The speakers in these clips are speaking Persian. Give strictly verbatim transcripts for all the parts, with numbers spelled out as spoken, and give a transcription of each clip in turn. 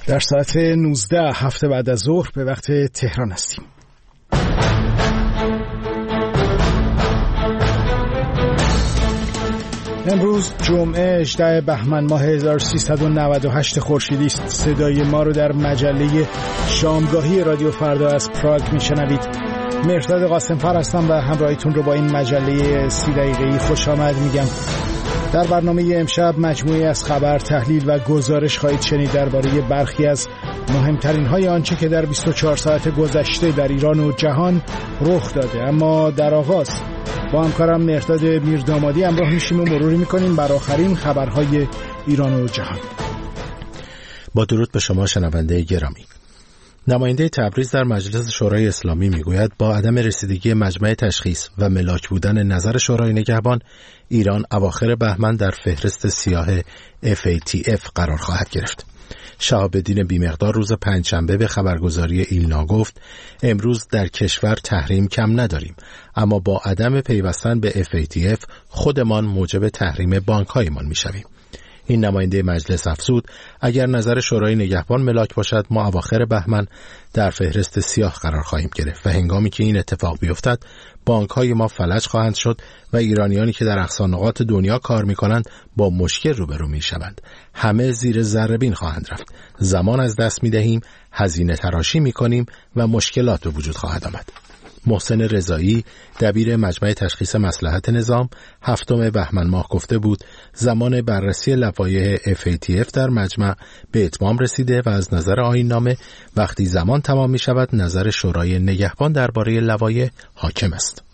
در ساعت نوزده هفته بعد از ظهر به وقت تهران هستیم. امروز جمعه هجدهم بهمن ماه هزار و سیصد و نود و هشت خورشیدی است. صدای ما رو در مجله شامگاهی رادیو فردا از پراگ میشنوید. مهرداد قاسم‌فر هستم و همراهیتون رو با این مجله سی دقیقه‌ای خوش آمد میگم. در برنامه امشب مجموعی از خبر، تحلیل و گزارش خواهید شنید درباره برخی از مهمترین های آنچه که در بیست و چهار ساعت گذشته در ایران و جهان رخ داده. اما در آغاز با همکارم مهرداد میردامادی همراه میشیم و مروری میکنیم بر آخرین خبرهای ایران و جهان. با درود به شما شنونده گرامی. نماینده تبریز در مجلس شورای اسلامی میگوید با عدم رسیدگی مجمع تشخیص و ملاک بودن نظر شورای نگهبان، ایران اواخر بهمن در فهرست سیاه اف ای تی اف قرار خواهد گرفت. شهاب‌الدین بی‌مقدار روز پنجشنبه به خبرگزاری ایلنا گفت امروز در کشور تحریم کم نداریم، اما با عدم پیوستن به اف ای تی اف خودمان موجب تحریم بانک‌هایمان میشویم. این نماینده مجلس افزود اگر نظر شورای نگهبان ملاک باشد ما اواخر بهمن در فهرست سیاه قرار خواهیم گرفت و هنگامی که این اتفاق بیفتد بانک‌های ما فلج خواهند شد و ایرانیانی که در اقصا نقاط دنیا کار می‌کنند با مشکل روبرو می‌شوند. همه زیر ذره‌بین خواهند رفت. زمان از دست می‌دهیم، هزینه تراشی می‌کنیم و مشکلات به وجود خواهد آمد. محسن رضایی دبیر مجمع تشخیص مصلحت نظام هفتم بهمن ماه گفته بود زمان بررسی لوایح اف ای تی اف در مجمع به اتمام رسیده و از نظر آیین‌نامه وقتی زمان تمام می شود نظر شورای نگهبان درباره لوایح حاکم است.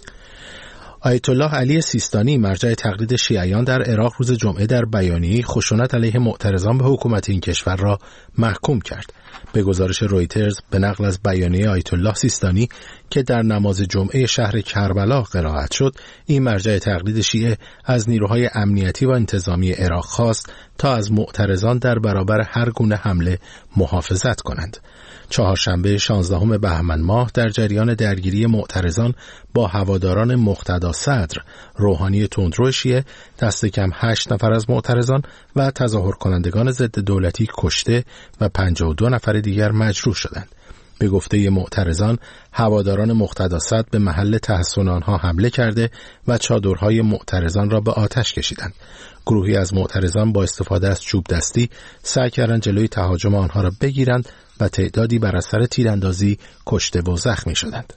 آیت الله علی سیستانی مرجع تقلید شیعیان در عراق روز جمعه در بیانیه‌ای خشونت علیه معترضان به حکومت این کشور را محکوم کرد. به گزارش رویترز به نقل از بیانیه آیت الله سیستانی که در نماز جمعه شهر کربلا قرائت شد، این مرجع تقلید شیعه از نیروهای امنیتی و انتظامی عراق خواست تا از معترضان در برابر هر گونه حمله محافظت کنند. چهارشنبه شانزدهم بهمن ماه در جریان درگیری معترضان با هواداران مقتدا صدر روحانی تندرو شیعه دست کم هشت نفر از معترضان و تظاهر کنندگان ضد دولتی کشته و پنجاه و دو نفر دیگر مجروح شدند. به گفته معترضان هواداران مقتدا صدر به محل تحصن آنها حمله کرده و چادرهای معترضان را به آتش کشیدند. گروهی از معترضان با استفاده از چوب دستی سعی کردند جلوی تهاجم آنها را بگیرند و تعدادی بر اثر تیراندازی کشته و زخمی شدند.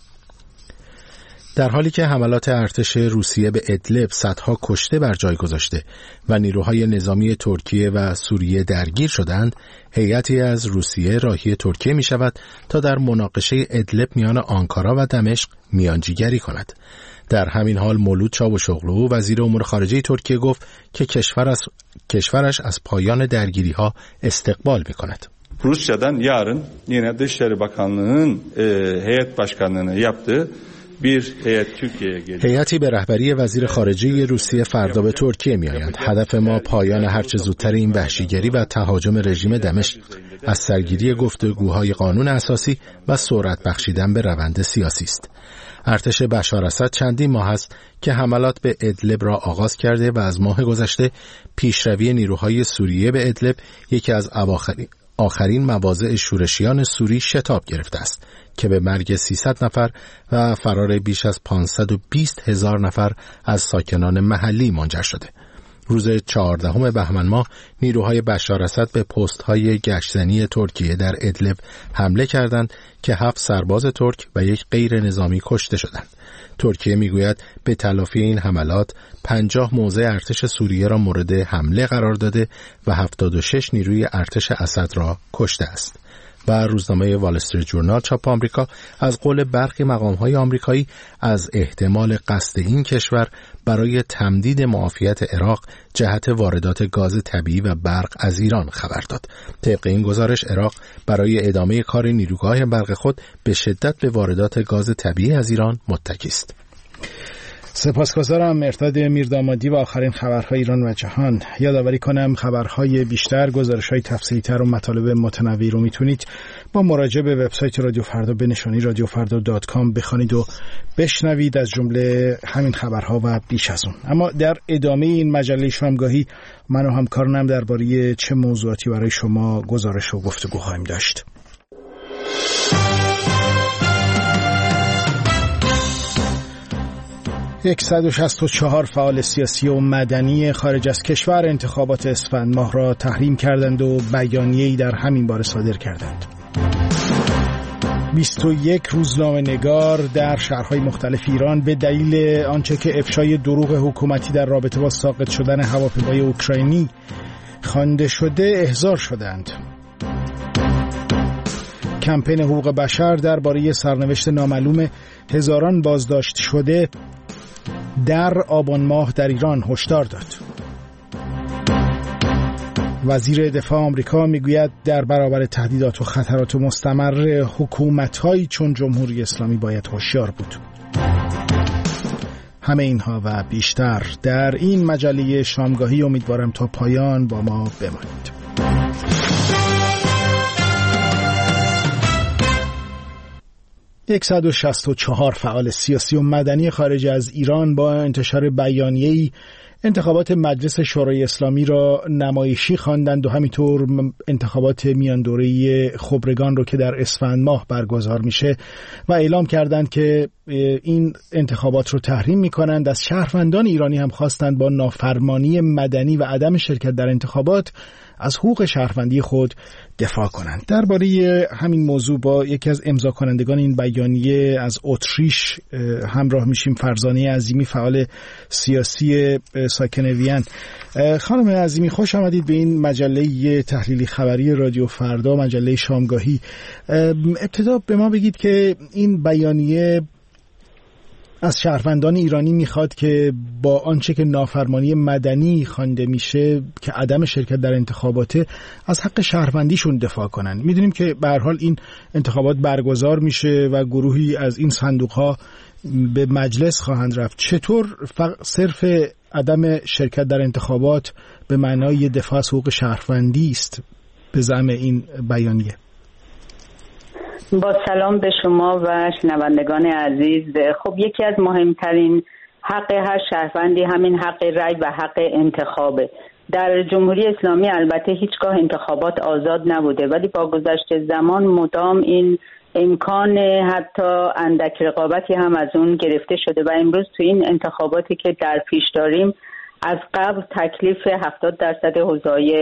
در حالی که حملات ارتش روسیه به ادلب صدها کشته بر جای گذاشته و نیروهای نظامی ترکیه و سوریه درگیر شدند، هیئتی از روسیه راهی ترکیه می شود تا در مناقشه ادلب میان آنکارا و دمشق میانجیگری کند. در همین حال مولود چاوشوغلو وزیر امور خارجه ترکیه گفت که کشور از کشورش از پایان درگیری ها استقبال می کند. Rusya'dan yarın yine Dışişleri Bakanlığı'nın e, heyet başkanlığını yaptığı bir heyet Türkiye'ye gelecek. هیئتی به رهبری وزیر خارجه روسیه فردا به ترکیه میآیند. هدف ما پایان هرچه زودتر این وحشیگری و تهاجم رژیم دمشق، از سرگیری گفتگوهای قانون اساسی و سرعت بخشیدن به روند سیاسی است. ارتش بشار اسد چندین ماه است که حملات به ادلب را آغاز کرده و از ماه گذشته پیشروی نیروهای سوریه به ادلب یکی از اواخرین آخرین مواضع شورشیان سوری شتاب گرفته است که به مرگ سیصد نفر و فرار بیش از پانصد و بیست هزار نفر از ساکنان محلی منجر شده. روز چهاردهم بهمن ماه نیروهای بشار اسد به پست‌های گشتزنی ترکیه در ادلب حمله کردند که هفت سرباز ترک و یک غیر نظامی کشته شدند. ترکیه میگوید به تلافی این حملات پنجاه موضع ارتش سوریه را مورد حمله قرار داده و هفتاد و شش نیروی ارتش اسد را کشته است. و روزنامه وال استریت جورنال چاپ آمریکا از قول برخی مقام‌های آمریکایی از احتمال قصد این کشور برای تمدید معافیت عراق جهت واردات گاز طبیعی و برق از ایران خبر داد. طبق این گزارش عراق برای ادامه کار نیروگاه برق خود به شدت به واردات گاز طبیعی از ایران متکی است. سپاسگزارم مرداد میردامادی و آخرین خبرهای ایران و جهان. یادآوری کنم خبرهای بیشتر، گزارش‌های تفصیلی‌تر و مطالب متنوعی رو میتونید با مراجعه به وبسایت رادیو فردا به نشانی رادیو فردا دات کام بخوانید و بشنوید، از جمله همین خبرها و بیش از اون. اما در ادامه این مجله شامگاهی من و همکارانم درباره چه موضوعاتی برای شما گزارش و گفتگو خواهیم داشت. صد و شصت و چهار فعال سیاسی و مدنی خارج از کشور انتخابات اسفند ماه را تحریم کردند و بیانیه‌ای در همین باره صادر کردند. بیست و یک روزنامه‌نگار در شهرهای مختلف ایران به دلیل آنچه که افشای دروغ حکومتی در رابطه با ساقط شدن هواپیمای اوکراینی خوانده شده احضار شدند. کمپین حقوق بشر درباره سرنوشت نامعلوم هزاران بازداشت شده در آبان ماه در ایران هشدار داد. وزیر دفاع آمریکا میگوید در برابر تهدیدات و خطرات مستمر حکومت‌هایی چون جمهوری اسلامی باید هوشیار بود. همه اینها و بیشتر در این مجله شامگاهی، امیدوارم تا پایان با ما بمانید. صد و شصت و چهار فعال سیاسی و مدنی خارج از ایران با انتشار بیانیه‌ای انتخابات مجلس شورای اسلامی را نمایشی خواندند و همینطور انتخابات میان دوره‌ای خبرگان رو که در اسفند ماه برگزار میشه و اعلام کردند که این انتخابات رو تحریم میکنند. از شهروندان ایرانی هم خواستند با نافرمانی مدنی و عدم شرکت در انتخابات از حقوق شهروندی خود دفاع کنند. درباره همین موضوع با یکی از امضا کنندگان این بیانیه از اتریش همراه میشیم. فرزانه عظیمی، فعال سیاسی ساکن وین. خانم عظیمی، خوش آمدید به این مجله تحلیلی خبری رادیو فردا، مجله شامگاهی. ابتدا به ما بگید که این بیانیه از شهروندان ایرانی میخواد که با آنچه که نافرمانی مدنی خوانده میشه که عدم شرکت در انتخاباته، از حق شهروندیشون دفاع کنن. میدونیم که به هر حال این انتخابات برگزار میشه و گروهی از این صندوق‌ها به مجلس خواهند رفت. چطور صرف عدم شرکت در انتخابات به معنای دفاع از حقوق شهروندی است به زعم این بیانیه؟ با سلام به شما و شنوندگان عزیز. خب یکی از مهمترین حق هر شهروندی همین حق رأی و حق انتخابه. در جمهوری اسلامی البته هیچگاه انتخابات آزاد نبوده، ولی با گذشت زمان مدام این امکان حتی اندک رقابتی هم از اون گرفته شده و امروز تو این انتخاباتی که در پیش داریم از قبل تکلیف هفتاد درصد حوزه‌های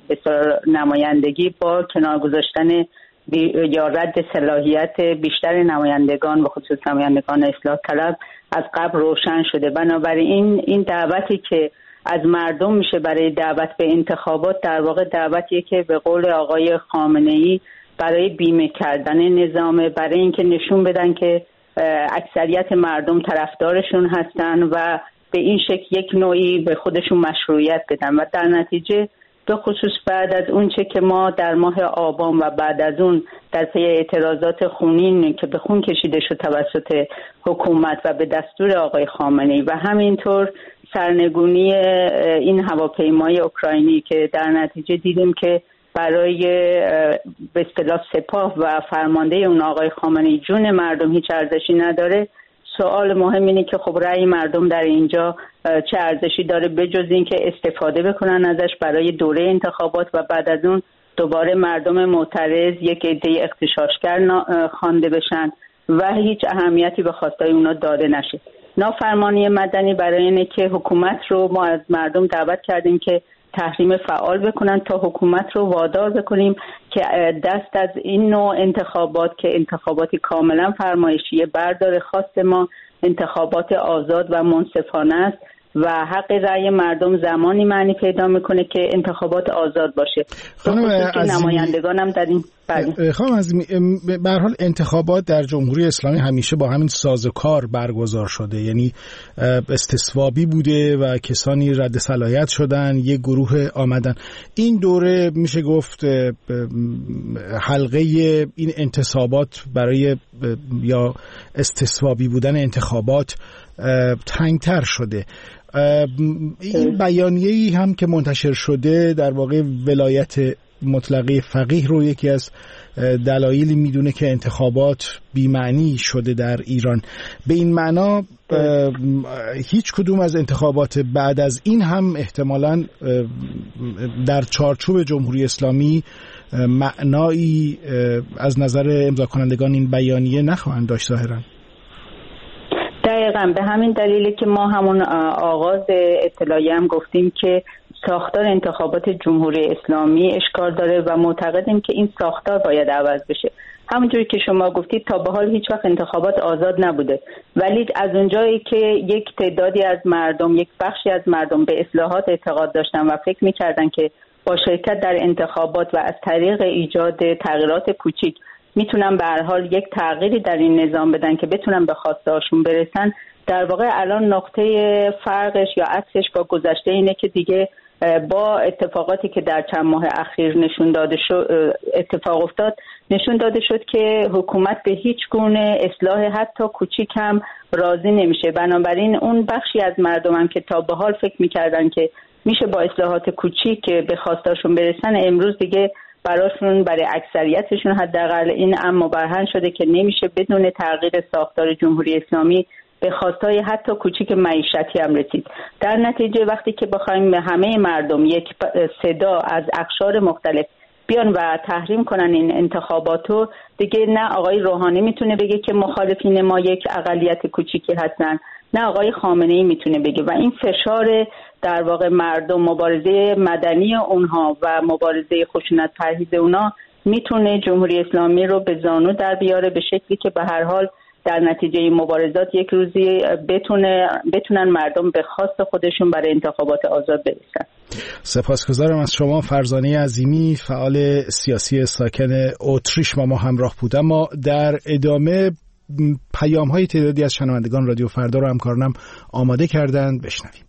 نمایندگی با کنار گذاشتن یا رد صلاحیت بیشتر نمایندگان و خصوص نمایندگان اصلاح طلب از قبل روشن شده. بنابراین این دعوتی که از مردم میشه برای دعوت به انتخابات در واقع دعوتیه که به قول آقای خامنه‌ای برای بیمه کردن نظامه، برای اینکه نشون بدن که اکثریت مردم طرفدارشون هستن و به این شکل یک نوعی به خودشون مشروعیت بدن و در نتیجه به خصوص بعد از اون چه که ما در ماه آبان و بعد از اون در پی اعتراضات خونین که به خون کشیده شد توسط حکومت و به دستور آقای خامنه‌ای و همینطور سرنگونی این هواپیمای اوکراینی که در نتیجه دیدیم که برای به اصطلاح سپاه و فرمانده اون آقای خامنه‌ای جون مردم هیچ ارزشی نداره، سوال مهم اینه که خب رأی مردم در اینجا چه ارزشی داره بجز این که استفاده بکنن ازش برای دوره انتخابات و بعد از اون دوباره مردم معترض یک عده اغتشاشگر خوانده بشن و هیچ اهمیتی به خواستای اونا داده نشه. نافرمانی مدنی برای اینه که حکومت رو ما از مردم دعوت کردیم که تحریم فعال بکنن تا حکومت رو وادار بکنیم که دست از این نوع انتخابات که انتخاباتی کاملا فرمایشیه برداره. خواست ما انتخابات آزاد و منصفانه است و حق رأی مردم زمانی معنی پیدا میکنه که انتخابات آزاد باشه. خانم که نمایندگان هم در این خانم عظیمی، به هر حال انتخابات در جمهوری اسلامی همیشه با همین سازوکار برگزار شده، یعنی استصوابی بوده و کسانی رد صلاحیت شدن، یک گروه آمدن. این دوره میشه گفت حلقه این انتصابات برای یا استصوابی بودن انتخابات تنگتر شده. این بیانیه‌ای هم که منتشر شده در واقع ولایت مطلقه فقیه رو یکی از دلایلی میدونه که انتخابات بی‌معنی شده در ایران. به این معنا هیچ کدوم از انتخابات بعد از این هم احتمالاً در چارچوب جمهوری اسلامی معنایی از نظر امضا کنندگان این بیانیه نخواهند داشت ظاهراً. دقیقاً به همین دلیلی که ما همون آغاز اطلاعیه هم گفتیم که ساختار انتخابات جمهوری اسلامی اشکال داره و معتقدیم که این ساختار باید عوض بشه. همونجوری که شما گفتید تا به حال هیچ وقت انتخابات آزاد نبوده، ولی از اونجایی که یک تعدادی از مردم، یک بخشی از مردم به اصلاحات اعتقاد داشتن و فکر می‌کردن که با شرکت در انتخابات و از طریق ایجاد تغییرات کوچیک میتونن به هر حال یک تغییری در این نظام بدن که بتونن به خواسته هاشون برسن، در واقع الان نقطه فرقش یا عکسش با گذشته اینه که دیگه با اتفاقاتی که در چند ماه اخیر نشون داده شد اتفاق افتاد نشون داده شد که حکومت به هیچ گونه اصلاح حتی کوچیک هم راضی نمیشه. بنابراین اون بخشی از مردم که تا به حال فکر میکردن که میشه با اصلاحات کوچیک به خواستاشون برسن، امروز دیگه براشون، برای اکثریتشون حداقل این امر مبرهن شده که نمیشه بدون تغییر ساختار جمهوری اسلامی به خواستای حتی کوچیک معیشتی هم رسید. در نتیجه وقتی که بخوایم همه مردم یک صدا از اقشار مختلف بیان و تحریم کنن این انتخاباتو، دیگه نه آقای روحانی میتونه بگه که مخالفین ما یک اقلیت کوچیکی هستن، نه آقای خامنه‌ای میتونه بگه و این فشار در واقع مردم، مبارزه مدنی اونها و مبارزه خشونت پرهیز اونها میتونه جمهوری اسلامی رو به زانو در بیاره به شکلی که به هر حال در نتیجه این مبارزات یک روزی بتونه بتونن مردم به خواست خودشون برای انتخابات آزاد برسن. سپاسگزارم از شما. فرزانه عظیمی، فعال سیاسی ساکن اتریش، با ما همراه بود. اما در ادامه پیام‌های تعدادی از شنوندگان رادیو فردا رو همکارانم آماده کردن، بشنویم.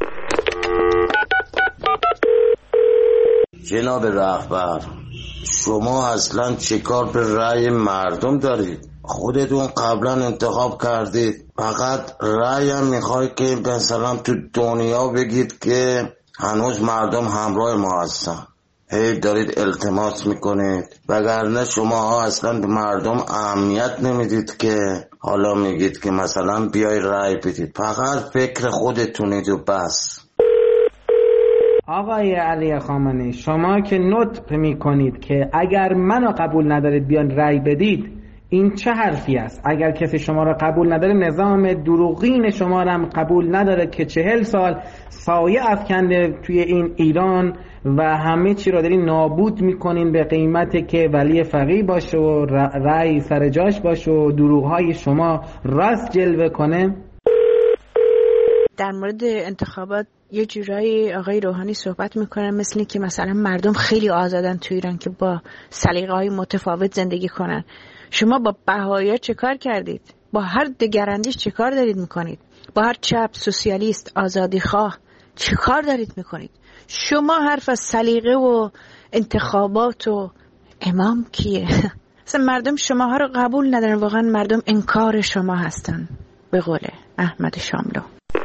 جناب رهبر، شما اصلا چه کار به رأی مردم دارید؟ خودتون قبلا انتخاب کردید، فقط رأی هم میخوای که مثلا تو دنیا بگید که هنوز مردم همراه ما هستن. هی دارید التماس میکنید، وگرنه شما ها اصلا به مردم اهمیت نمیدید که حالا میگید که مثلا بیای رأی بدید. فقط فکر خودتونید و بس. آقای علی خامنه‌ای، شما که نطق میکنید که اگر منو قبول ندارید بیان رأی بدید، این چه حرفی است؟ اگر کسی شما را قبول نداره، نظام دروغین شما را هم قبول نداره که چهل سال سایه افکنده توی این ایران و همه چی را دارین نابود میکنین به قیمتی که ولی فقیه باشه و رأی سر جاش باشه و دروغهای شما راست جلوه کنه. در مورد انتخابات یه جورایی آقای روحانی صحبت میکنن مثل که مثلا مردم خیلی آزادن تو ایران که با سلیقه‌های متفاوت زندگی کنن. شما با بهائی‌ها چه کار کردید؟ با هر دگراندیش چه کار دارید میکنید؟ با هر چپ، سوسیالیست، آزادی خواه چه کار دارید میکنید؟ شما حرف از سلیقه و انتخابات و امام کیه؟ اصلا مردم شما ها رو قبول ندارن، واقعا مردم انکار شما هستن، به قول احمد شاملو.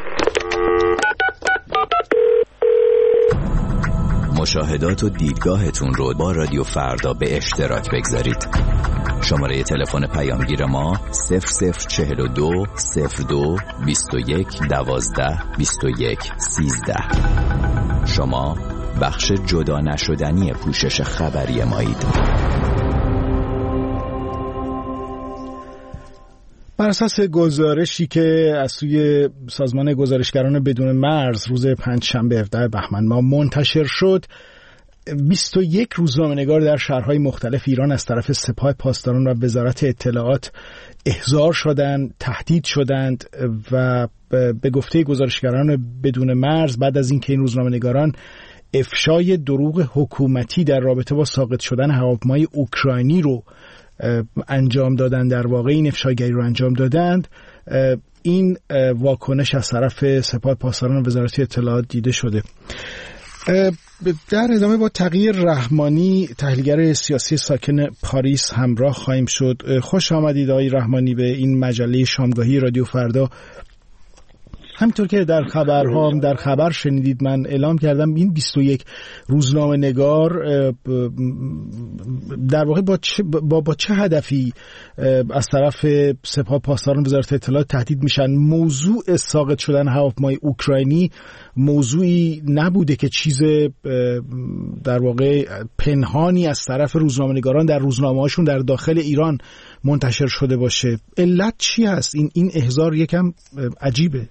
مشاهدات و دیدگاهتون رو با رادیو فردا به اشتراک بگذارید. شماره تلفن پیامگیر ما صفر صفر چهل و دو صفر دو بیست و یک دوازده بیست و یک سیزده. شما بخش جدا نشدنی پوشش خبری مایید. بر اساس گزارشی که از سوی سازمان گزارشگران بدون مرز روز پنجشنبه هفدهم بهمن ماه منتشر شد، بیست و یک روزنامه‌نگار در شهرهای مختلف ایران از طرف سپاه پاسداران و وزارت اطلاعات احضار شدند، تهدید شدند و به گفته گزارشگران بدون مرز بعد از اینکه این روزنامه‌نگاران افشای دروغ حکومتی در رابطه با ساقط شدن هواپیمای اوکراینی رو انجام دادن، در واقع این افشاگری رو انجام دادند، این واکنش از طرف سپاه پاسداران و وزارت اطلاعات دیده شده. در ادامه با تغییر رحمانی، تحلیلگر سیاسی ساکن پاریس، همراه خواهیم شد. خوش آمدید آقای رحمانی به این مجله شامگاهی رادیو فردا. همینطور که در خبرها هم در خبر شنیدید، من اعلام کردم این بیست و یک روزنامه نگار در واقع با چه, با, با چه هدفی از طرف سپاه پاسداران وزارت اطلاعات تهدید میشن. موضوع ساقط شدن هواپیمای اوکراینی موضوعی نبوده که چیز در واقع پنهانی از طرف روزنامه نگاران در روزنامه هاشون در داخل ایران منتشر شده باشه. علت چی هست؟ این این احضار یکم عجیبه.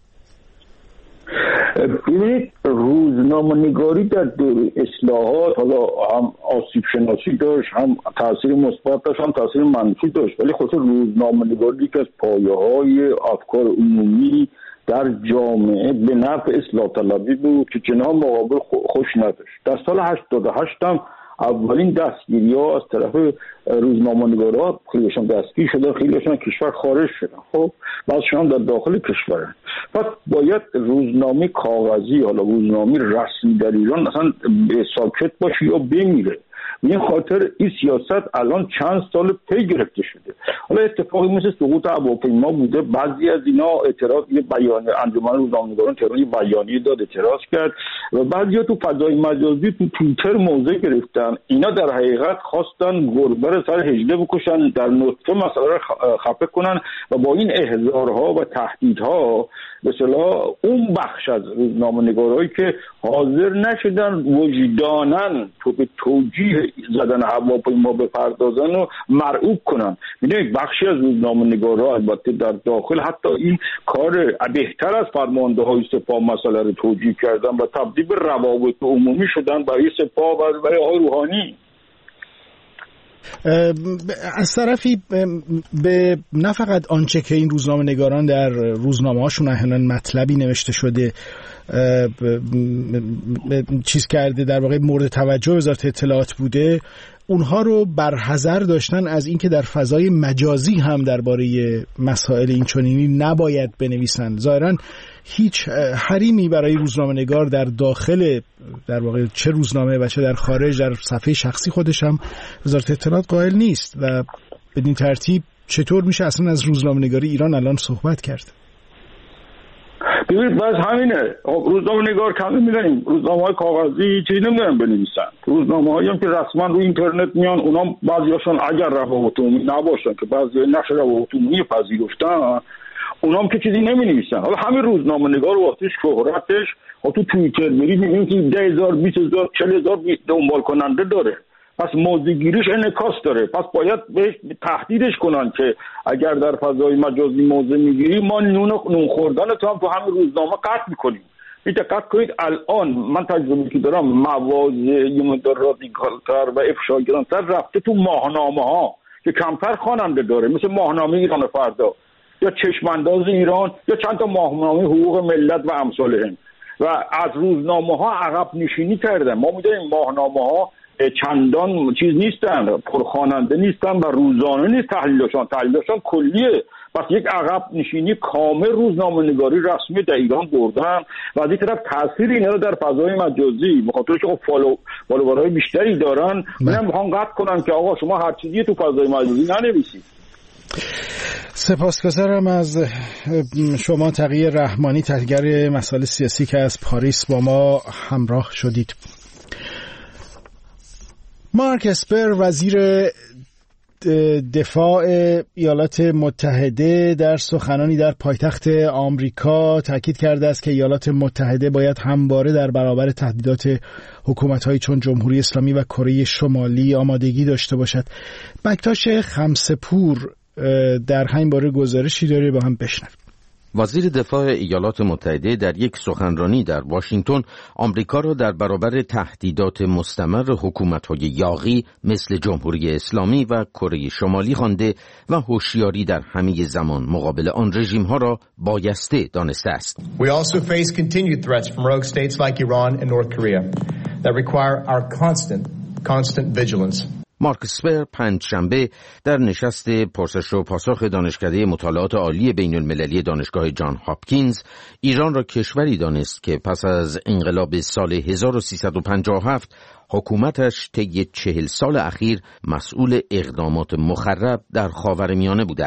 ببینید، روزنامه‌نگاری در دوره اصلاحات حالا هم آسیب شناسی داشت، هم تاثیر مثبت داشت، هم تاثیر منفی داشت، ولی خود روزنامه‌نگاری که از پایه‌های افکار عمومی در جامعه به نفع اصلاح طلبی بود که جناح مقابل خوش نداشت. در سال هشتاد و هشت هم اولین دستگیری‌ها از طرف روزنامه‌نگارا خیلیشان دستگیر شدن، خیلیشان کشور خارج شدن. خب بعضیشون هم در داخل کشورن. پس باید روزنامه کاغذی، حالا روزنامه رسمی در ایران اصلا ساکت باشه یا بمیره. این خاطر این سیاست الان چند سال پی گرفته شده. حالا اتفاقی مثل سقوط هواپیما بوده، بعضی از اینا اعتراض، یه بیانیه انجمن روزنامه‌نگاران تهران یه بیانیه داد، اعتراض کرد و بعضیا تو فضای مجازی تو توییتر موضع گرفتن. اینا در حقیقت خواستن گربه رو سر حجله بکشن، در نطفه مسئله رو خفه کنن و با این احضارها و تهدیدها به اصطلاح اون بخش از روزنامه‌نگارایی که حاضر نشدن وجداناً تو به توجیه زدن هواپیما بپردازن و مرعوب کنن. میدونید بخشی از روزنامه‌نگارا البته در داخل حتی این کار بهتر از فرمانده‌های سپاه مسئله رو توجیه کردن و تبدیل به روابط عمومی شدن برای سپاه و برای آقای روحانی. از طرفی به نه فقط آنچه که این روزنامه نگاران در روزنامه هاشون احیانا مطلبی نوشته شده چیز کرده در واقع مورد توجه وزارت اطلاعات بوده، اونها رو برحذر داشتن از اینکه در فضای مجازی هم درباره مسائل این چنینی نباید بنویسن. ظاهرا هیچ حریمی برای روزنامه‌نگار در داخل در واقع چه روزنامه و چه در خارج در صفحه شخصی خودش هم وزارت اطلاعات قائل نیست و بدین ترتیب چطور میشه اصلا از روزنامه‌نگاری ایران الان صحبت کرد؟ ببینید بس همینه. روزنامه‌نگار کمی می‌دونیم روزنامه‌های کاغذی چیزی نمی‌دونن بنویسن. روزنامه‌هایی هم که رسما رو اینترنت میان، اونا بعضیاشون اگر روابط عمومی نباشن که بعضی نشر روابط عمومی پذیرفتن، اونا هم که چیزی نمی‌نویسن. حالا همین روزنامه‌نگار وقتی شهرتش ها تو توییتر می‌رید می‌بینید که ده هزار بیست هزار چهل هزار دنبال کننده داره. پس موضع‌گیریش انعکاس داره. پس باید بهش تهدیدش کنن که اگر در فضای مجازی موضع میگیری ما نون نون خوردن تو هم تو همین روزنامه قطع میکنیم. این دقت کنید الان من تجربه که دارم مواضع یه مقدار رادیکال‌تر و افشاگران‌تر رفته تو ماهنامه‌ها که کمتر خواننده داره، مثل ماهنامه ایران فردا یا چشمانداز ایران یا چند تا ماهنامه حقوق ملت و امثالهم و از روزنامه‌ها عقب نشینی کردن. ما می‌دونیم ماهنامه‌ها چندان چیز نیستن، پرخواننده نیستن و روزانه نیست تحلیلشان تحلیلشان کلیه. پس یک عقب نشینی کامل روزنامه نگاری رسمی در ایران بردن و از این طرف تاثیر اینا رو در فضای مجازی به خاطر که فالو فالوورهای بیشتری دارن میرن میخوان قطع کنن که آقا شما هر چیزی تو فضای مجازی ننویسید. سپاسگزارم از شما تقی رحمانی، تحلیلگر مسائل سیاسی که از پاریس با ما همراه شدید. مارک اسپر وزیر دفاع ایالات متحده در سخنانی در پایتخت آمریکا تاکید کرده است که ایالات متحده باید همواره در برابر تهدیدات حکومت‌هایی چون جمهوری اسلامی و کره شمالی آمادگی داشته باشد. بکتاش خمسه‌پور در همین باره گزارشی داره، با هم بشنویم. وزیر دفاع ایالات متحده در یک سخنرانی در واشنگتن آمریکا را در برابر تهدیدات مستمر حکومت‌های یاغی مثل جمهوری اسلامی و کره شمالی خوانده و هوشیاری در همه زمان مقابل آن رژیم‌ها را بایسته دانسته است. We also face continued threats from rogue states like Iran and North Korea that require our constant constant vigilance. مارک اسپر پنجشنبه در نشست پرسش و پاسخ دانشکده مطالعات عالی بین المللی دانشگاه جان هاپکینز ایران را کشوری دانست که پس از انقلاب سال هزار و سیصد و پنجاه و هفت حکومتش طی چهل سال اخیر مسئول اقدامات مخرب در خاورمیانه بوده است.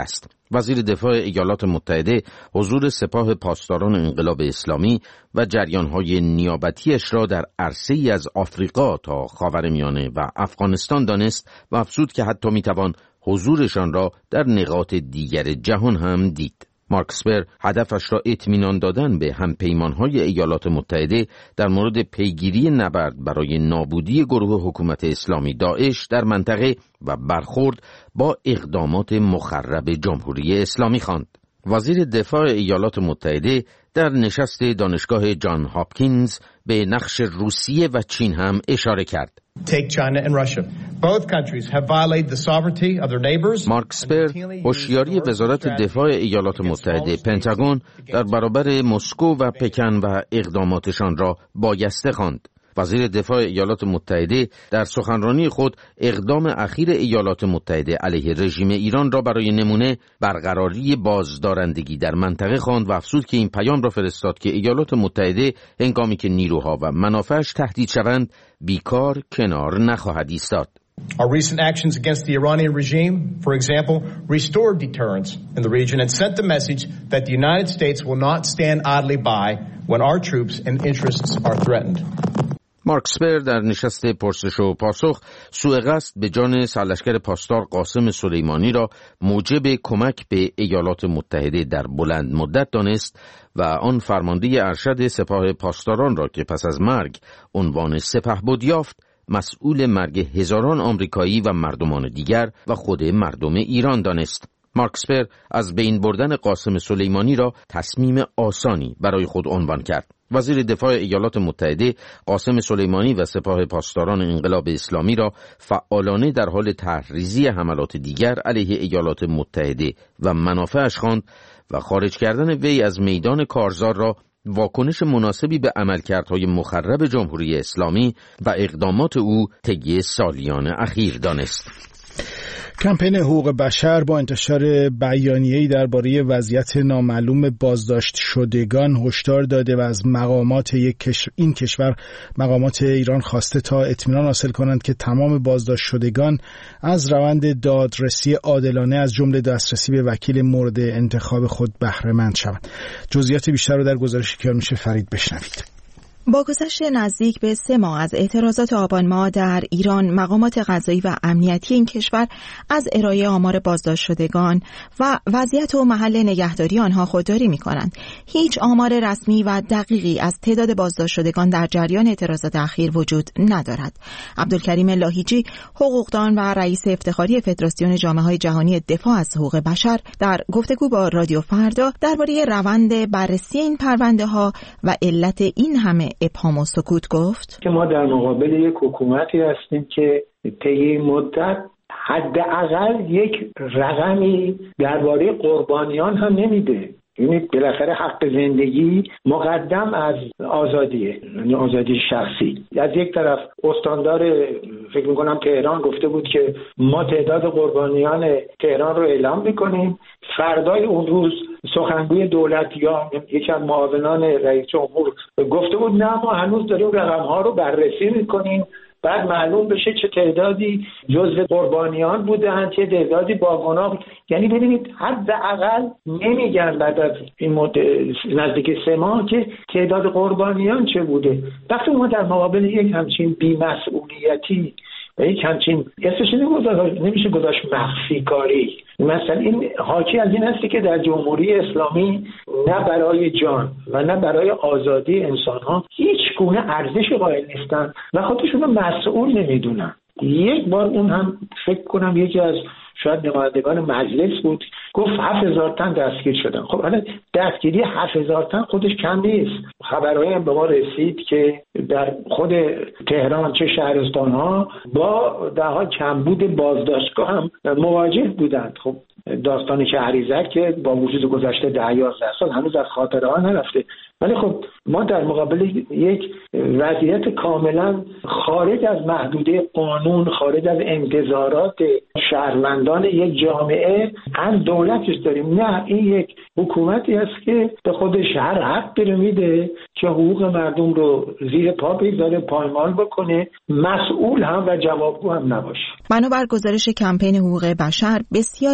وزیر دفاع ایالات متحده حضور سپاه پاسداران انقلاب اسلامی و جریان‌های نیابتیش را در عرصه‌ای از آفریقا تا خاورمیانه و افغانستان دانست و افزود که حتی می‌توان حضورشان را در نقاط دیگر جهان هم دید. مارک اسپر هدفش را اطمینان دادن به همپیمان‌های ایالات متحده در مورد پیگیری نبرد برای نابودی گروه حکومت اسلامی داعش در منطقه و برخورد با اقدامات مخرب جمهوری اسلامی خواند. وزیر دفاع ایالات متحده در نشست دانشگاه جان هاپکینز به نقش روسیه و چین هم اشاره کرد. Take China and Russia. Both countries have violated the sovereignty of their neighbors. مارک اسپر هوشیاری وزارت دفاع ایالات متحده پنتاگون در برابر مسکو و پکن و اقداماتشان را بایسته خواند. وزیر دفاع ایالات متحده در سخنرانی خود اقدام اخیر ایالات متحده علیه رژیم ایران را برای نمونه برقراری بازدارندگی در منطقه خواند و افزود که این پیام را فرستاد که ایالات متحده هنگامی که نیروها و منافعش تهدید شوند بیکار کنار نخواهد ایستاد. Our recent actions against the Iranian regime, for example, restored deterrence in the region and sent the message that the United States will not stand idly by when our troops and interests are threatened. مارک اسپر در نشست پرسش و پاسخ سوء قصد به جان سرلشکر پاسدار قاسم سلیمانی را موجب کمک به ایالات متحده در بلند مدت دانست و آن فرمانده ارشد سپاه پاسداران را که پس از مرگ عنوان سپهبد یافت مسئول مرگ هزاران آمریکایی و مردمان دیگر و خود مردم ایران دانست. مارک اسپر از بین بردن قاسم سلیمانی را تصمیم آسانی برای خود عنوان کرد. وزیر دفاع ایالات متحده قاسم سلیمانی و سپاه پاسداران انقلاب اسلامی را فعالانه در حال طرحریزی حملات دیگر علیه ایالات متحده و منافعش خواند و خارج کردن وی از میدان کارزار را واکنش مناسبی به عملکردهای مخرب جمهوری اسلامی و اقدامات او طی سالیان اخیر دانست. کمپین حقوق بشر با انتشار بیانیه‌ای درباره وضعیت نامعلوم بازداشت شدگان هشدار داده و از مقامات یک کش... این کشور مقامات ایران خواسته تا اطمینان حاصل کنند که تمام بازداشت شدگان از روند دادرسی عادلانه از جمله دسترسی به وکیل مورد انتخاب خود بهره مند شوند. جزئیات بیشتر رو در گزارش کیانوش فرید بشنوید. با گذشت نزدیک به سه ماه از اعتراضات آبان ماه در ایران، مقامات قضایی و امنیتی این کشور از ارائه آمار بازداشت شدگان و وضعیت و محل نگهداری آنها خودداری می‌کنند. هیچ آمار رسمی و دقیقی از تعداد بازداشت شدگان در جریان اعتراضات اخیر وجود ندارد. عبدالکریم لاهیجی، حقوقدان و رئیس افتخاری فدراسیون جامعه‌های جهانی دفاع از حقوق بشر، در گفتگو با رادیو فردا درباره روند بررسی این پرونده‌ها و علت این همه ابهام و سکوت گفت که ما در مقابل یک حکومتی هستیم که طی مدت حداقل یک رقمی درباره قربانیان هم نمیده. یعنی بالاخره حق زندگی مقدم از آزادیه، یعنی آزادی شخصی. از یک طرف استاندار فکر میکنم تهران گفته بود که ما تعداد قربانیان تهران رو اعلام میکنیم. فردای اون روز سخنگوی دولت یا یکی از معاونان رئیس جمهور گفته بود نه ما هنوز داریم رقم‌ها رو بررسی میکنیم، بعد معلوم بشه چه تعدادی جزو قربانیان بودن، چه تعدادی با گناه. یعنی ببینید حداقل نمیگن بعد از این مدت نزدیک سه ماه که تعداد قربانیان چه بوده. وقتی ما در مقابل یک همچین بی‌مسئولیتی و یک همچین اسمش نمیشه گذاشت مخفی کاری، مثلا این حاکی از این هستی که در جمهوری اسلامی نه برای جان و نه برای آزادی انسان ها هیچ گونه ارزش قائل نیستن و خودشون رو مسئول نمیدونن. یک بار اون هم فکر کنم یکی از شاید نمایندگان مجلس بود گفت هفت هزار تن دستگیر شدن. خب الان دستگیری هفت هزار تن خودش کم نیست. خبرهایی هم به ما رسید که در خود تهران چه شهرستان ها با در حال کمبود بازداشتگاه هم مواجه بودند. خب داستان شهریزک که با وجود گذشته ده یازده سال هنوز از خاطره ها نرفته، ولی خب ما در مقابل یک وضعیت کاملا خارج از محدوده قانون، خارج از انتظارات شهروندان یک جامعه از دولتش داریم. نه، این یک حکومتی است که به خودش هر حق رو میده که حقوق مردم رو زیر پا بگذاره، پایمال بکنه، مسئول هم و جوابگو هم نباشه. بنابر گزارش کمپین حقوق بشر، بسیاری از این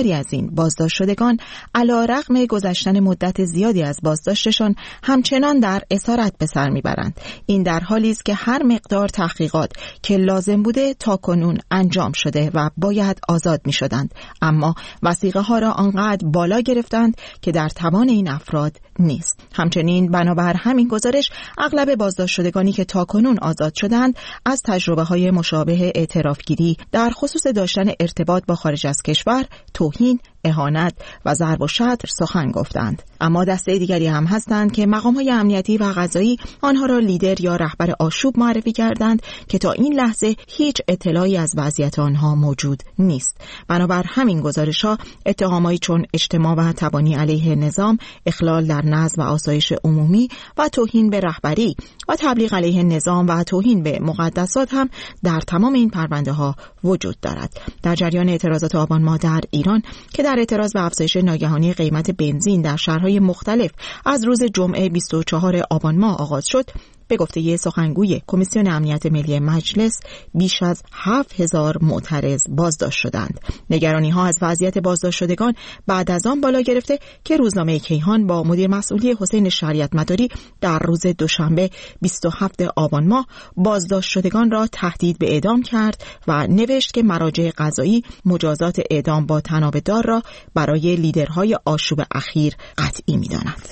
این بازداشت شدگان علیرغم گذشتن مدت زیادی از بازداشتشان همچنان در اسارت به سر میبرند. این در حالی است که هر مقدار تحقیقات که لازم بوده تاکنون انجام شده و باید آزاد میشدند، اما وثیقه ها را آنقدر بالا گرفتند که در توان این افراد نیست. همچنین بنابر همین گزارش اغلب بازداشت شدگانی که تاکنون آزاد شدند از تجربه های مشابه اعترافگیری در خصوص داشتن ارتباط با خارج از کشور، توهین، اهانت و ضرب و شتم سخن گفتند. اما دسته دیگری هم هستند که مقام‌های امنیتی و قضایی آنها را لیدر یا رهبر آشوب معرفی کردند که تا این لحظه هیچ اطلاعی از وضعیت آنها موجود نیست. بنابر همین گزارش‌ها اتهامایی چون اجتماع و تبانی علیه نظام، اخلال در نظم و آسایش عمومی و توهین به رهبری و تبلیغ علیه نظام و توهین به مقدسات هم در تمام این پرونده‌ها وجود دارد. در جریان اعتراضات آبان ماه در ایران که در اعتراض به افزایش ناگهانی قیمت بنزین در شهرهای مختلف از روز جمعه بیست و چهارم آبان ماه آغاز شد، به گفته سخنگوی کمیسیون امنیت ملی مجلس بیش از هفت هزار معترض بازداشت شدند. نگرانی ها از وضعیت بازداشت شدگان بعد از آن بالا گرفته که روزنامه کیهان با مدیر مسئولی حسین شریعت مداری در روز دوشنبه بیست و هفتم آبان ماه بازداشت شدگان را تهدید به اعدام کرد و نوشت که مراجع قضایی مجازات اعدام با طناب دار را برای لیدرهای آشوب اخیر قطعی می‌داند.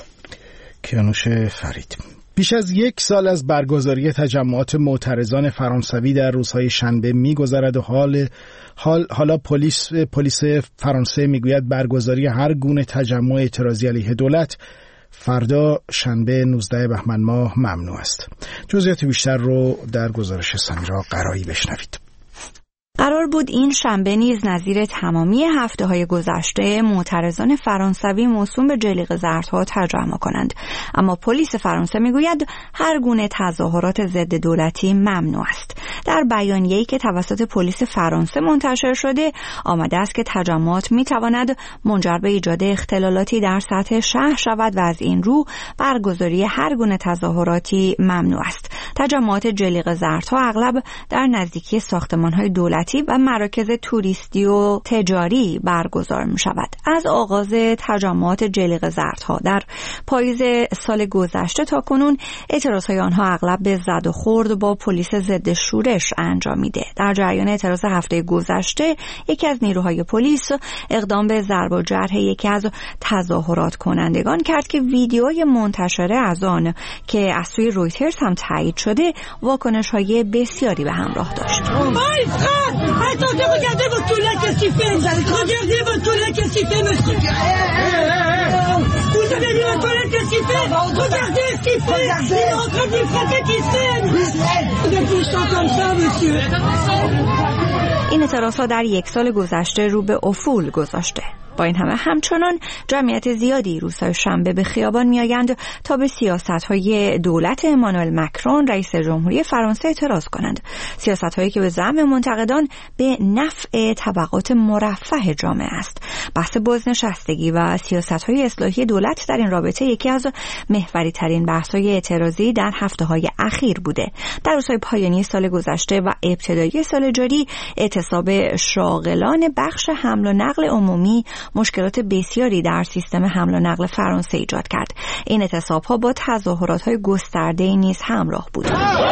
کیانوش فرید. بیش از یک سال از برگزاری تجمعات معترضان فرانسوی در روزهای شنبه می‌گذرد و حال حال حالا پلیس پلیس فرانسه میگوید برگزاری هر گونه تجمع اعتراضی علیه دولت فردا شنبه نوزدهم بهمن ماه ممنوع است. جزئیات بیشتر رو در گزارش سمیرا قرایی بشنوید. قرار بود این شنبه نیز نظیر تمامی هفته‌های گذشته معترضان فرانسوی موسوم به جلیقه زردها تجمع کنند، اما پلیس فرانسه میگوید هر گونه تظاهرات ضد دولتی ممنوع است. در بیانیه‌ای که توسط پلیس فرانسه منتشر شده آمده است که تجمعات میتواند منجر به ایجاد اختلالاتی در سطح شهر شود و از این رو برگزاری هر گونه تظاهراتی ممنوع است. تجمعات جلیقه زردها اغلب در نزدیکی ساختمان‌های دولتی و مراکز توریستی و تجاری برگزار می شود. از آغاز تجمعات جلیقه زردها در پاییز سال گذشته تا کنون اعتراضهای آنها اغلب به زد و خورد با پلیس ضد شورش انجام میده. در جریان اعتراض هفته گذشته یکی از نیروهای پلیس اقدام به ضرب و جرح یکی از تظاهرات کنندگان کرد که ویدیوی منتشره از آن که از سوی رویترز هم تایید شده واکنش‌های بسیاری به همراه داشت. Attendez, regardez votre collègue, qu'est-ce qu'il fait? Regardez votre collègue, qu'est-ce qu'il fait, monsieur? Vous avez vu votre collègue, qu'est-ce qu'il fait? Regardez ce qu'il fait! Il est en train de lui frapper qu'il fait! Vous êtes touchant comme ça, monsieur! این اعتراضها در یک سال گذشته رو به افول گذاشته. با این همه همچنان جمعیت زیادی روزهای شنبه به خیابان میآیند تا به سیاست‌های دولت امانوئل مکرون رئیس جمهوری فرانسه اعتراض کنند. سیاست‌هایی که به زعم منتقدان به نفع طبقات مرفه جامعه است. بحث بازنشستگی و سیاست‌های اصلاحی دولت در این رابطه یکی از محوری‌ترین بحث‌های اعتراضی در هفته‌های اخیر بوده. در روزهای پایانی سال گذشته و ابتدایی سال جاری اعتصاب شاغلان بخش حمل و نقل عمومی مشکلات بسیاری در سیستم حمل و نقل فرانسه ایجاد کرد. این اعتصاب‌ها با تظاهرات‌های گسترده‌ای نیز همراه بود.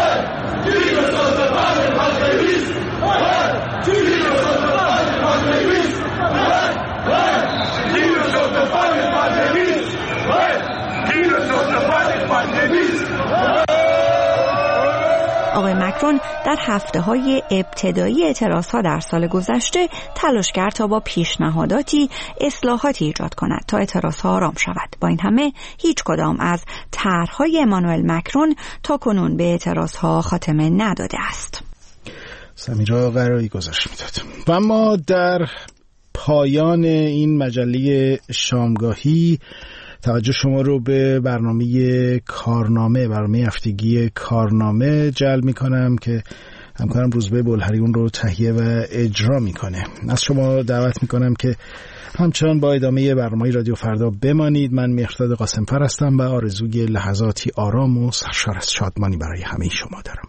آقای مکرون در هفته‌های ابتدایی اعتراض‌ها در سال گذشته تلاش کرد تا با پیشنهاداتی اصلاحاتی ایجاد کند تا اعتراض‌ها آرام شود. با این همه هیچ کدام از طرح‌های امانوئل مکرون تا کنون به اعتراض‌ها خاتمه نداده است. سمیرا قرایی گذاشت میداد. و اما در پایان این مجله شامگاهی توجه شما رو به برنامه کارنامه برنامه هفتگی کارنامه جلب میکنم که همکارم روزبه بلهریون رو تهیه و اجرا میکنه. از شما دعوت میکنم که همچنان با ادامه برنامه رادیو فردا بمانید. من مهرداد قاسمفر هستم و آرزوی لحظاتی آرام و سرشار از شادمانی برای همه شما دارم.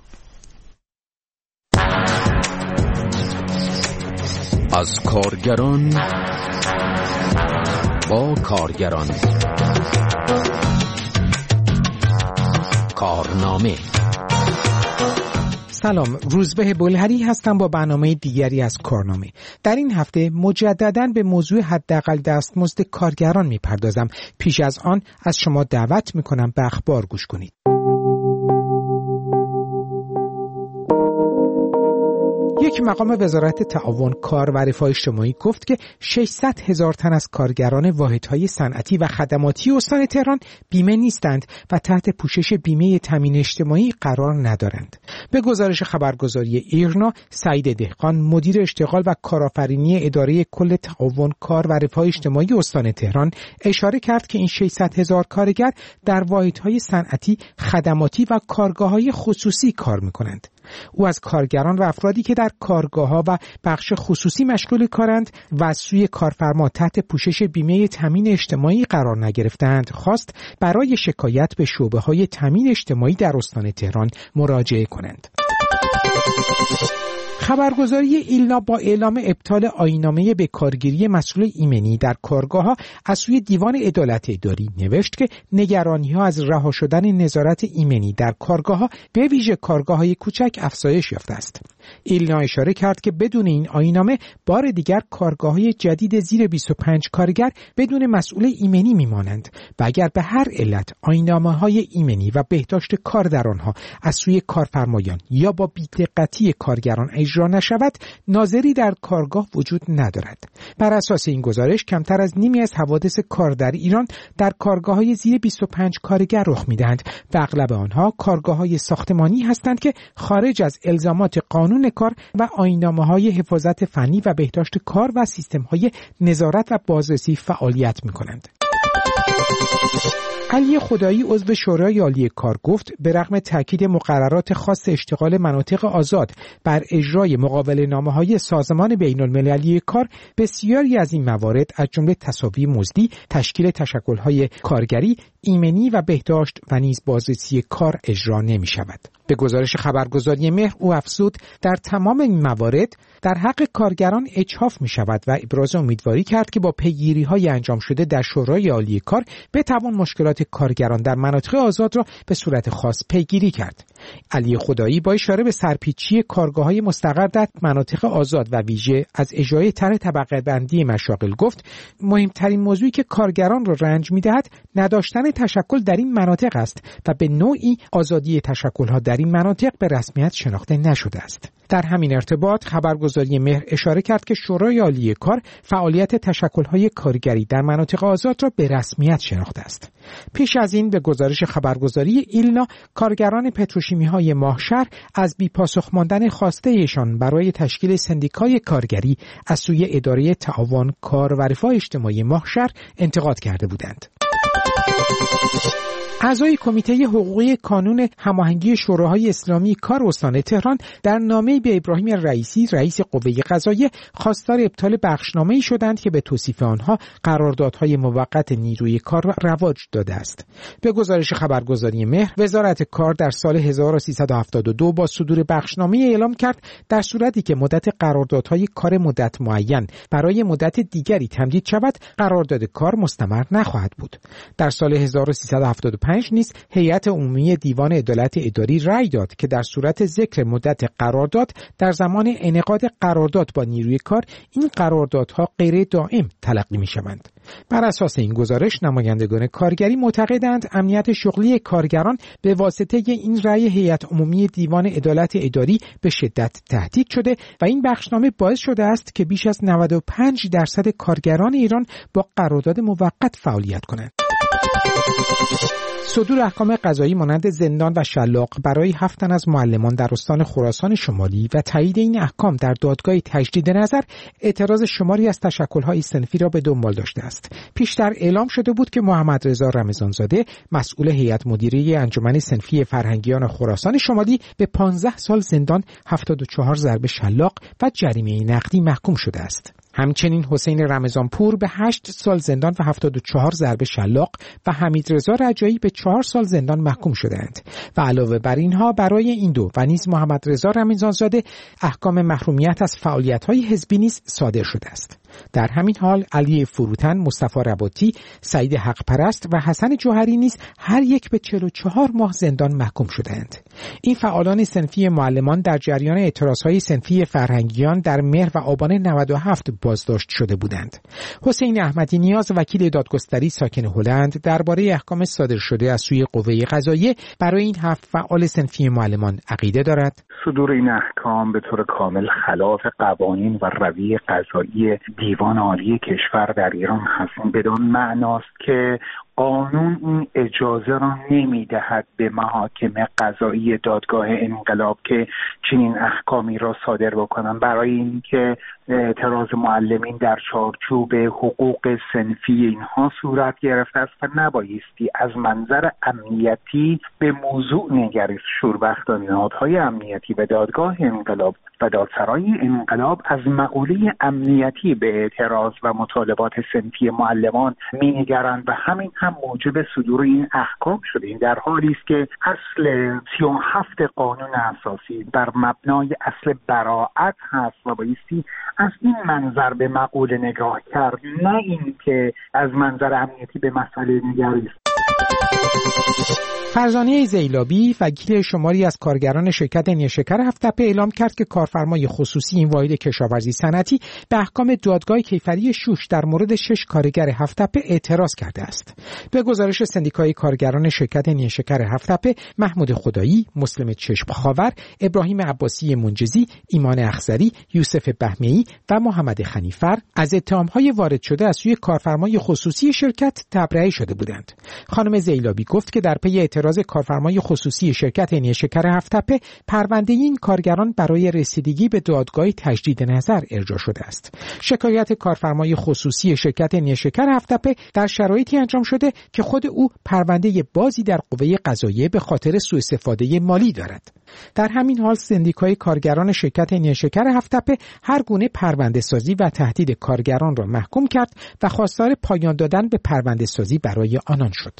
از کارگران با کارگران. کارنامه. سلام، روزبه بلهری هستم با برنامه دیگری از کارنامه. در این هفته مجدداً به موضوع حداقل دستمزد کارگران میپردازم. پیش از آن از شما دعوت میکنم به اخبار گوش کنید. یک مقام وزارت تعاون، کار و رفاه اجتماعی گفت که ششصد هزار تن از کارگران واحدهای صنعتی و خدماتی استان تهران بیمه نیستند و تحت پوشش بیمه تامین اجتماعی قرار ندارند. به گزارش خبرگزاری ایرنا، سعید دهقان، مدیر اشتغال و کارآفرینی اداره کل تعاون، کار و رفاه اجتماعی استان تهران اشاره کرد که این ششصد هزار کارگر در واحدهای صنعتی، خدماتی و کارگاه‌های خصوصی کار می‌کنند. او از کارگران و افرادی که در کارگاه‌ها و بخش خصوصی مشغول کارند و از سوی کارفرما تحت پوشش بیمه تامین اجتماعی قرار نگرفتند خواست برای شکایت به شعبه‌های تامین اجتماعی در استان تهران مراجعه کنند. خبرگزاری ایلنا با اعلام ابطال آیین‌نامه بکارگیری مسئول ایمنی در کارگاه‌ها از سوی دیوان عدالت اداری نوشت که نگرانی‌ها از رها شدن نظارت ایمنی در کارگاه‌ها به ویژه کارگاه‌های کوچک افزایش یافته است. ایلنا اشاره کرد که بدون این آیین‌نامه بار دیگر کارگاه‌های جدید زیر بیست و پنج کارگر بدون مسئول ایمنی می‌مانند و اگر به هر علت آیین‌نامه‌های ایمنی و بهداشت کار در آنها از سوی کارفرمایان یا با بی‌دقتی کارگران اجرا نشود، ناظری در کارگاه وجود ندارد. بر اساس این گزارش کمتر از نیمی از حوادث کار در ایران در کارگاه‌های زیر بیست و پنج کارگر رخ می‌دهند و اغلب آنها کارگاه‌های ساختمانی هستند که خارج از الزامات قانون کار و آیین‌نامه‌های حفاظت فنی و بهداشت کار و سیستم‌های نظارت و بازرسی فعالیت می‌کنند. علی خدایی عضو شورای عالی کار گفت به رغم تاکید مقررات خاص اشتغال مناطق آزاد بر اجرای مقابله‌نامه‌های سازمان بین‌المللی کار، بسیاری از این موارد از جمله تساوی مزدی، تشکیل تشکل‌های کارگری، ایمنی و بهداشت و نیز بازرسی کار اجرا نمی‌شود. به گزارش خبرگزاری مهر او افزود در تمام این موارد در حق کارگران اجحاف می شود و ابراز امیدواری کرد که با پیگیری های انجام شده در شورای عالی کار بتوان مشکلات کارگران در مناطق آزاد را به صورت خاص پیگیری کرد. علی خدایی با اشاره به سرپیچی کارگاه های مستقر در مناطق آزاد و ویژه از اجرای طرح طبقه بندی مشاغل گفت مهمترین موضوعی که کارگران را رنج می دهد نداشتن تشکل در این مناطق است و به نوعی آزادی تشکل ها در این مناطق به رسمیت شناخته نشده است. در همین ارتباط خبرگزاری مهر اشاره کرد که شورای عالی کار فعالیت تشکل‌های کارگری در مناطق آزاد را به رسمیت شناخته است. پیش از این به گزارش خبرگزاری ایلنا، کارگران پتروشیمی‌های ماهشهر از بی‌پاسخ ماندن خواسته ایشان برای تشکیل سندیکای کارگری از سوی اداره تعاون، کار و رفاه اجتماعی ماهشهر انتقاد کرده بودند. اعضای کمیته حقوقی کانون هماهنگی شوراهای اسلامی کار استان تهران در نامه‌ای به ابراهیم رئیسی، رئیس قوه قضاییه، خواستار ابطال بخشنامه‌ای شدند که به توصیف آنها قراردادهای موقت نیروی کار رواج داده است. به گزارش خبرگزاری مهر، وزارت کار در سال هزار و سیصد و هفتاد و دو با صدور بخشنامه اعلام کرد در صورتی که مدت قراردادهای کار مدت معین برای مدت دیگری تمدید شود، قرارداد کار مستمر نخواهد بود. در سال هزار و سیصد و هفتاد و پنج نیز هیئت عمومی دیوان عدالت اداری رأی داد که در صورت ذکر مدت قرارداد در زمان انعقاد قرارداد با نیروی کار این قراردادها غیر دائم تلقی می‌شوند. بر اساس این گزارش نمایندگان کارگری معتقدند امنیت شغلی کارگران به واسطه این رأی هیئت عمومی دیوان عدالت اداری به شدت تهدید شده و این بخشنامه باعث شده است که بیش از نود و پنج درصد کارگران ایران با قرارداد موقت فعالیت کنند. صدور احکام قضایی مانند زندان و شلاق برای هفت تن از معلمان در استان خراسان شمالی و تایید این احکام در دادگاه تجدید نظر اعتراض شماری از تشکل‌های صنفی را به دنبال داشته است. پیشتر اعلام شده بود که محمد رضا رمضانزاده، مسئول هیئت مدیره انجمن صنفی فرهنگیان خراسان شمالی، به پانزده سال زندان، هفتاد و چهار ضرب شلاق و جریمه نقدی محکوم شده است. همچنین حسین رمضانپور به هشت سال زندان و هفتاد و چهار ضرب شلاق و حمیدرضا رجایی به چهار سال زندان محکوم شدند و علاوه بر اینها برای این دو و نیز محمد رضا رمضانزاده احکام محرومیت از فعالیت‌های حزبی نیز صادر شده است. در همین حال علی فروتن، مصطفی رباطی، سعید حقپرست و حسن جوهری نیز هر یک به چهل و چهار ماه زندان محکوم شدند. این فعالان صنفی معلمان در جریان اعتراضهای صنفی فرهنگیان در مهر و آبان نود و هفت بازداشت شده بودند. حسین احمدی نیاز، وکیل دادگستری ساکن هلند، درباره احکام صادر شده از سوی قوه قضاییه برای این هفت فعال صنفی معلمان عقیده دارد. صدور این احکام به طور کامل خلاف قوانین و رویه قضایی دیوان عالی کشور در ایران هست، بدان معناست که قانون این اجازه را نمی‌دهد به محاکم قضایی دادگاه انقلاب که چنین احکامی را صادر بکنند، برای اینکه اعتراض معلمین در چارچوب حقوق صنفی اینها صورت گرفته است و نبایستی از منظر امنیتی به موضوع نگریست. شوربخت نهادهای امنیتی و دادگاه انقلاب و دادسرای انقلاب از مقوله امنیتی به اعتراض و مطالبات صنفی معلمان می‌نگرند و همین هم موجب صدور این احکام شده. این در حالی است که اصل سی و هفت قانون اساسی بر مبنای اصل براءت هست و بایستی از این منظر به مقوله نگاه کرد، نه این که از منظر امنیتی به مسئله نگریست. فرزانه زیلابی، وکیل شماری از کارگران شرکت نیشکر هفت‌تپه، اعلام کرد که کارفرمای خصوصی این واحد کشاورزی صنعتی به احکام دادگاه کیفری شوش در مورد شش کارگر هفت‌تپه اعتراض کرده است. به گزارش سندیکای کارگران شرکت نیشکر هفت‌تپه، محمود خدایی، مسلم چشمخاور، ابراهیم عباسی منجزی، ایمان اخضری، یوسف بهمه‌ای و محمد خنیفر از اتهام‌های وارد شده از سوی کارفرمای خصوصی شرکت تبرئه شده بودند. خانم زیلابی گفت که در پی اعتراض کارفرمای خصوصی شرکت نیشکر هفت‌تپه، پرونده این کارگران برای رسیدگی به دادگاه تجدید نظر ارجاع شده است. شکایت کارفرمای خصوصی شرکت نیشکر هفت‌تپه در شرایطی انجام شده که خود او پرونده بازی در قوه قضاییه به خاطر سوء استفاده مالی دارد. در همین حال سندیکای کارگران شرکت نیشکر هفت‌تپه هر گونه پرونده سازی و تهدید کارگران را محکوم کرد و خواستار پایان دادن به پرونده سازی برای آنان شد.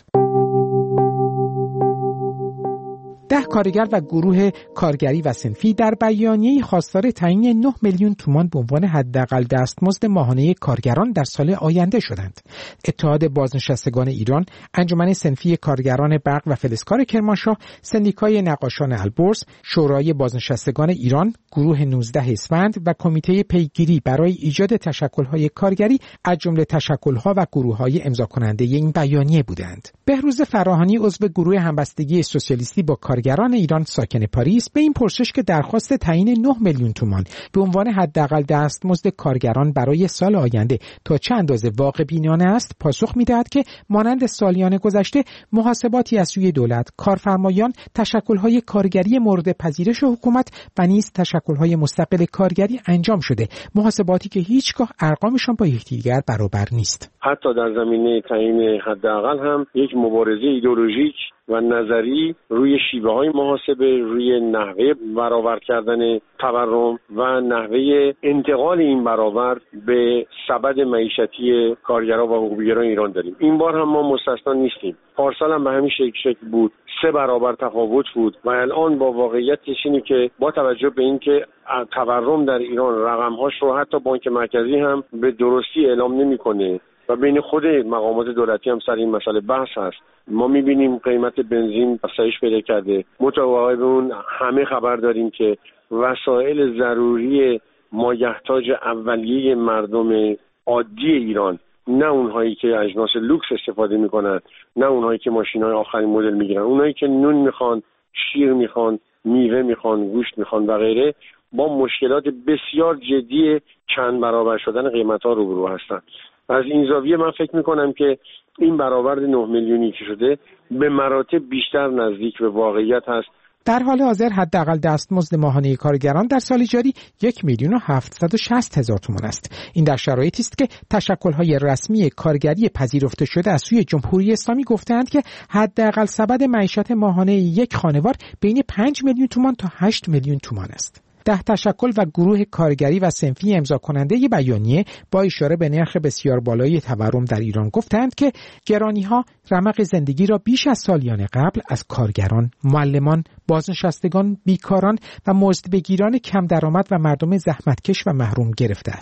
ده کارگر و گروه کارگری و صنفی در بیانیه‌ای خواستار تعیین نه میلیون تومان به عنوان حداقل دستمزد ماهانه کارگران در سال آینده شدند. اتحاد بازنشستگان ایران، انجمن صنفی کارگران برق و فلزکار کرمانشاه، سندیکای نقاشان البرز، شورای بازنشستگان ایران، گروه نوزده اسفند و کمیته پیگیری برای ایجاد تشکل‌های کارگری از جمله تشکل‌ها و گروه‌های امضا کننده این بیانیه بودند. بهروز فراهانی، عضو گروه همبستگی سوسیالیستی با کارگران ایران ساکن پاریس، به این پرسش که درخواست تعیین نه میلیون تومان به عنوان حداقل دستمزد کارگران برای سال آینده تا چه اندازه واقع بینانه است، پاسخ می‌دهد که مانند سالیان گذشته محاسباتی از سوی دولت، کارفرمایان، تشکل‌های کارگری مورد پذیرش حکومت و نیز تشکل‌های مستقل کارگری انجام شده، محاسباتی که هیچگاه ارقامشان با یکدیگر برابر نیست. حتی در زمینه تعیین حداقل هم یک مبارزه ایدئولوژیک و نظری روی شیوه های محاسبه، روی نحوه برابر کردن تورم و نحوه انتقال این برابر به سبد معیشتی کارگران و حقوقی‌گران ایران داریم. این بار هم ما مستثنا نیستیم. پارسال هم به همین شکل بود، سه برابر تفاوت بود و الان با واقعیت اینه که با توجه به اینکه تورم در ایران رقم‌هاش رو حتی بانک مرکزی هم به درستی اعلام نمی‌کنه و بین خود مقامات دولتی هم سر این مسئله بحث هست. ما می‌بینیم قیمت بنزین افزایش پیدا کرده. متوجه به اون همه خبر داریم که وسایل ضروری مایحتاج اولیه مردم عادی ایران، نه اونهایی که اجناس لوکس استفاده میکنن، نه اونهایی که ماشین‌های آخرین مدل میگیرن، اونهایی که نون میخوان، شیر میخوان، میوه میخوان، گوشت میخوان و غیره، با مشکلات بسیار جدی چند برابر شدن قیمت‌ها روبرو هستن. از این زاویه من فکر میکنم که این برآورد نه میلیونی که شده به مراتب بیشتر نزدیک به واقعیت هست. در حال حاضر حداقل دستمزد ماهانه کارگران در سال جاری یک میلیون و هفتصد و شصت هزار تومان است. این در شرایطی است که تشکل‌های رسمی کارگری پذیرفته شده از سوی جمهوری اسلامی گفتند که حداقل سبد معیشت ماهانه یک خانوار بین پنج میلیون تومان تا هشت میلیون تومان است. ده تشکل و گروه کارگری و صنفی امضا کننده بیانیه با اشاره به نرخ بسیار بالای تورم در ایران گفتند که گرانی‌ها رمق زندگی را بیش از سالیان قبل از کارگران، معلمان، بازنشستگان، بیکاران و مزدبگیران کم درآمد و مردم زحمتکش و محروم گرفته است.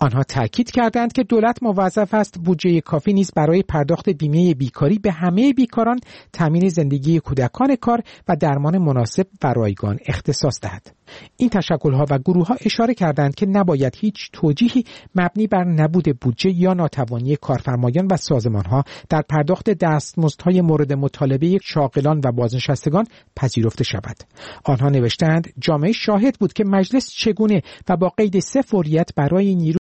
آنها تاکید کردند که دولت موظف است بودجه کافی نیز برای پرداخت بیمه بیکاری به همه بیکاران، تامین زندگی کودکان کار و درمان مناسب و رایگان اختصاص دهد. این تشکل‌ها و گروه‌ها اشاره کردند که نباید هیچ توجیهی مبنی بر نبود بودجه یا ناتوانی کارفرمایان و سازمان‌ها در پرداخت دستمزدهای مورد مطالبه شاغلان و بازنشستگان پذیرفته شود. آنها نوشتند جامعه شاهد بود که مجلس چگونه و با قید سه فوریت برای نیرو